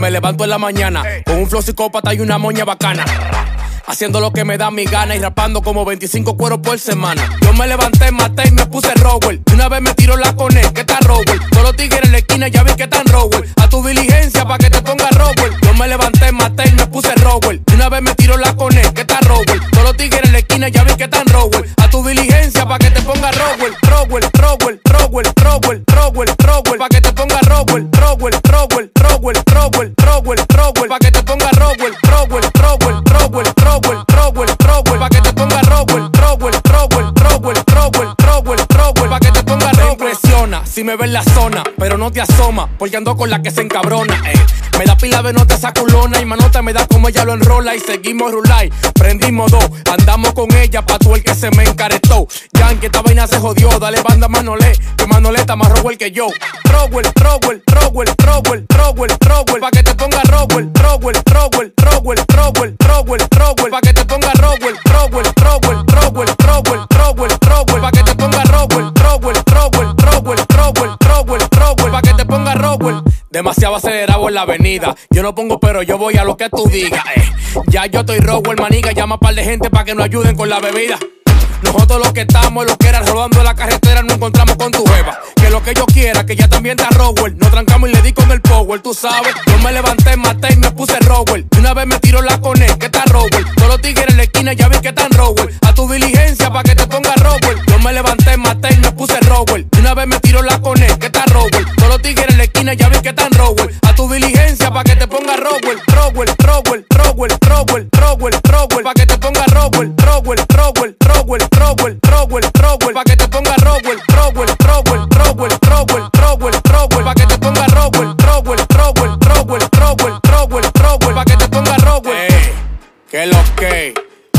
me levanto en la mañana con un flow psicópata y una moña bacana, haciendo lo que me da mi gana y rapando como 25 cueros por semana. Yo me levanté, maté y me puse Rowell. Una vez me tiró la cone, que está Rowell. Todos los tigres en la esquina ya vi que están Rowell. A tu diligencia pa' que te ponga Rowell. Yo me levanté, maté y me puse Rowell. Una vez me tiró la cone, que está Rowell. Todos los tigres en la esquina ya vi que están Rowell. A tu diligencia pa' que te ponga Rowell. Rowell, Rowell, Rowell, Rowell, Rowell, Rowell, pa' que te ponga Rowell. Rowell, Rowell, Rowell, Rowell, Rowell, Rowell, pa' que te ponga Rowell. Rowell, Rowell, Rowell, Rowell, Rowell, Rowell, pa' que te ponga Rowell. Rowell, Rowell, Rowell, Rowell, Rowell, Rowell, pa' que te ponga Rowell. Te impresiona si me ves en la zona, pero no te asoma, porque ando con la que se encabrona, Me da pila de nota esa culona y manota me da como ella lo enrola y seguimos rulay. Prendimos dos, andamos con ella pa' tú el que se me encaretó. Yankee, esta vaina se jodió, dale banda Manolé, que Manolé está más Rowell que yo. Rowell, Rowell, Rowell, Rowell, Rowell, Rowell, pa' que te ponga Rowell. Rowell, Rowell, Rowell, Rowell, Rowell, Rowell, pa' que te ponga Rowell. Rowell, Rowell, Rowell, Rowell, Rowell, Rowell, pa' que te ponga Rowell. Rowell, Rowell, Rowell, Rowell, Rowell, Rowell, pa' que te ponga Rowell. Demasiado acelerado en la avenida. Yo no pongo pero yo voy a lo que tú digas, Ya yo estoy Rowell, maniga. Llama a par de gente pa' que nos ayuden con la bebida. Nosotros los que estamos, los que eran rodando la carretera, nos encontramos con tu jeva. Que lo que yo quiera, que ya también está Rowell. Nos trancamos y le di con el power, tú sabes. Yo me levanté, maté y me puse Rowell. Y una vez me tiró la cone, que está Rowell. Todos los tigres en la esquina ya vi que están Rowell. A tu diligencia pa' que te ponga Rowell. Yo me levanté, maté y me puse Rowell. Y una vez me tiró la cone, que está Rowell. Todos los tigres en la esquina ya vi que están Rowell. A tu diligencia pa' que te ponga Rowell. Rowell, Rowell, Rowell, Rowell, Rowell, Rowell, pa' que te ponga Rowell. Rowell, Rowell, Rowell, Rowell, Rowell, Rowell, pa' que te ponga Rowell. Rowell, Rowell, Rowell, Rowell, Rowell, Rowell, pa' que te ponga Rowell. Rowell, Rowell, Rowell, Rowell, Rowell, Rowell, pa' que te ponga Rowell. Que lo que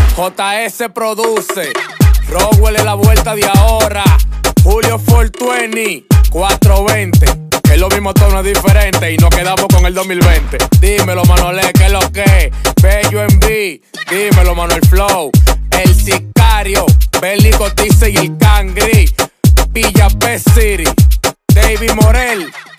JS produce, Rowell es la vuelta de ahora. Julio 420, 420. Es lo mismo, tono diferente y nos quedamos con el 2020. Dímelo, Manolé, que lo que Bello en B. Dímelo, Manuel Flow, el sicario, Belly Cotice y el Cangri, Villa P City, David Morel.